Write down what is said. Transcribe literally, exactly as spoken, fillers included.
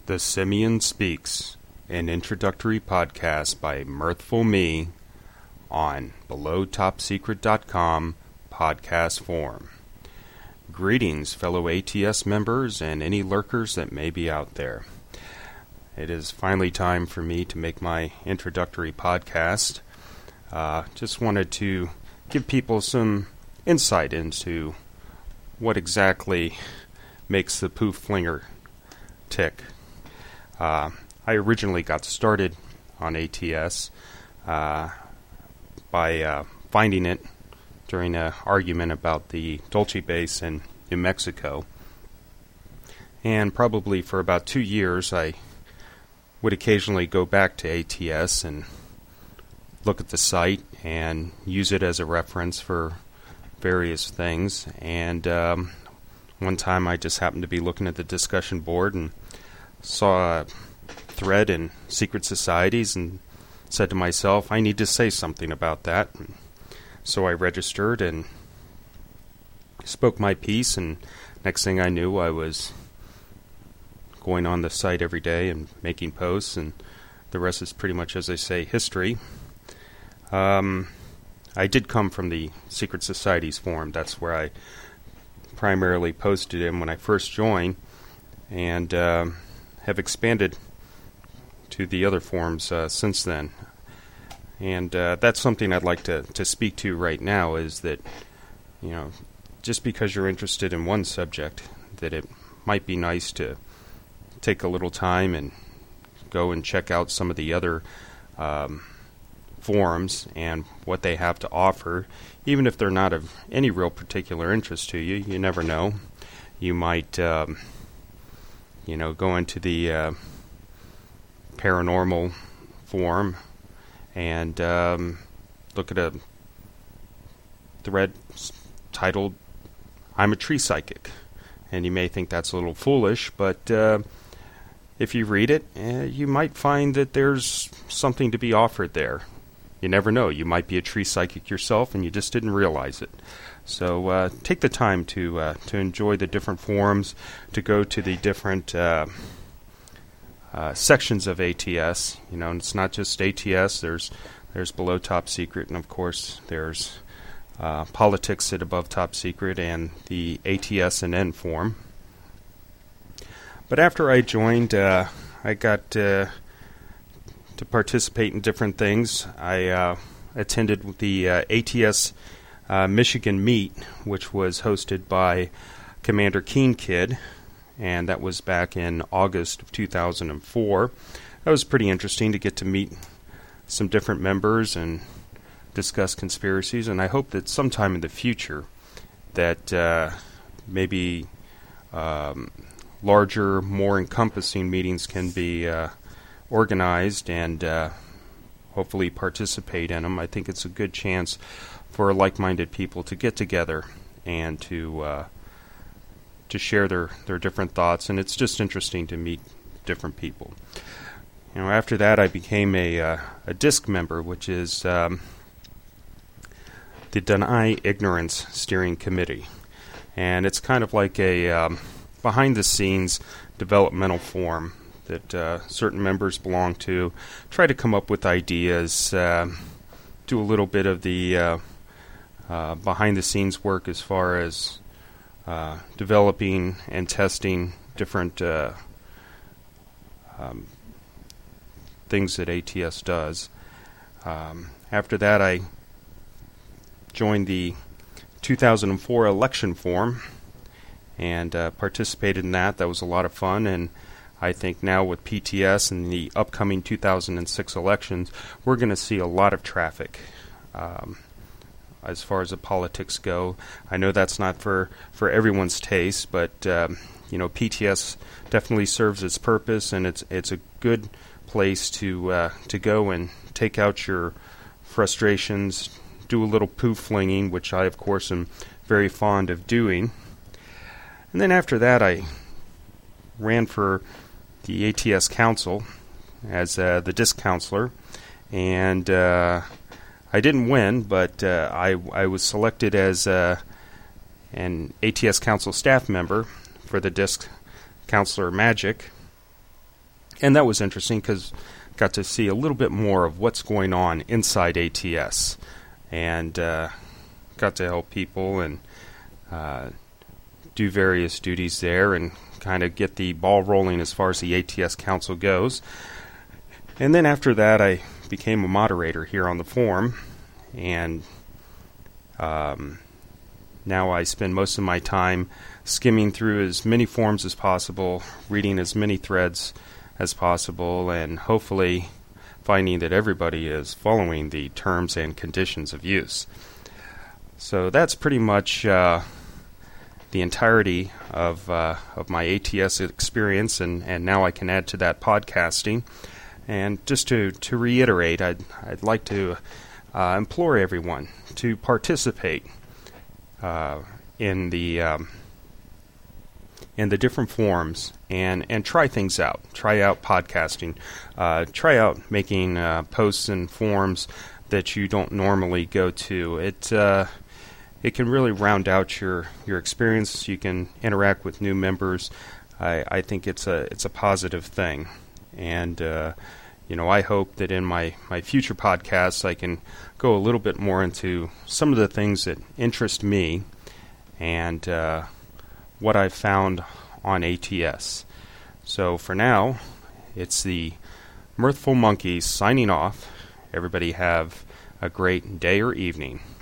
The Simian Speaks, an introductory podcast by Mirthful Me on below top secret dot com podcast forum. Greetings, fellow A T S members and any lurkers that may be out there. It is finally time for me to make my introductory podcast. Uh, just wanted to give people some insight into what exactly makes the poof flinger tick. Uh, I originally got started on A T S uh, by uh, finding it during an argument about the Dulce base in New Mexico. And probably for about two years I would occasionally go back to A T S and look at the site and use it as a reference for various things. And um, one time I just happened to be looking at the discussion board and saw a thread in secret societies and said to myself, I need to say something about that. And so I registered and spoke my piece, and next thing I knew I was going on the site every day and making posts, and the rest is pretty much, as I say, history. Um, I did come from the Secret Societies forum. That's where I primarily posted in when I first joined, and uh, have expanded to the other forums uh, since then. And uh, that's something I'd like to, to speak to right now, is that, you know, just because you're interested in one subject, that it might be nice to take a little time and go and check out some of the other um, forums and what they have to offer, even if they're not of any real particular interest to you. You never know. You might um, you know, go into the uh, paranormal forum and um, look at a thread titled, I'm a tree psychic. And you may think that's a little foolish, but uh, if you read it, uh, you might find that there's something to be offered there. You never know. You might be a tree psychic yourself and you just didn't realize it. So uh, take the time to uh, to enjoy the different forums, to go to the different uh, uh, sections of A T S. You know, and it's not just A T S. There's there's below top secret, and of course there's uh, politics at above top secret, and the A T S and N forum. But after I joined, uh, I got uh, to participate in different things. I uh, attended the uh, A T S Uh, Michigan Meet, which was hosted by Commander Keen Kid, and that was back in August of two thousand four. That was pretty interesting to get to meet some different members and discuss conspiracies, and I hope that sometime in the future that uh, maybe um, larger, more encompassing meetings can be uh, organized and uh, hopefully participate in them. I think it's a good chance for like-minded people to get together and to uh, to share their, their different thoughts, and it's just interesting to meet different people. You know, after that, I became a uh, a DISC member, which is um, the Deny Ignorance Steering Committee, and it's kind of like a um, behind-the-scenes developmental forum that uh, certain members belong to. Try to come up with ideas, uh, do a little bit of the uh, Uh, behind-the-scenes work as far as uh, developing and testing different uh, um, things that A T S does. Um, after that, I joined the two thousand four election forum and uh, participated in that. That was a lot of fun, and I think now with P T S and the upcoming two thousand six elections, we're going to see a lot of traffic. Um, As far as the politics go, I know that's not for, for everyone's taste, but um, you know, P T S definitely serves its purpose, and it's it's a good place to uh, to go and take out your frustrations, do a little poof flinging, which I of course am very fond of doing. And then after that, I ran for the A T S Council as uh, the DISC counselor, and uh, I didn't win, but uh, I I was selected as uh, an A T S Council staff member for the DISC Counselor Magic, And that was interesting because got to see a little bit more of what's going on inside A T S, and uh, got to help people and uh, do various duties there and kind of get the ball rolling as far as the A T S Council goes. And then after that, I became a moderator here on the forum, and um, now I spend most of my time skimming through as many forums as possible, reading as many threads as possible, and hopefully finding that everybody is following the terms and conditions of use. So that's pretty much uh, the entirety of uh, of my A T S experience, and, and now I can add to that podcasting. And just to, to reiterate, I'd, I'd like to uh, implore everyone to participate uh, in the um, in the different forums and, and try things out. Try out podcasting. Uh, try out making uh, posts and forums that you don't normally go to. It uh, it can really round out your, your experience. You can interact with new members. I, I think it's a it's a positive thing. And, uh, you know, I hope that in my, my future podcasts I can go a little bit more into some of the things that interest me and uh, what I've found on A T S. So for now, it's the Mirthful Monkeys signing off. Everybody have a great day or evening.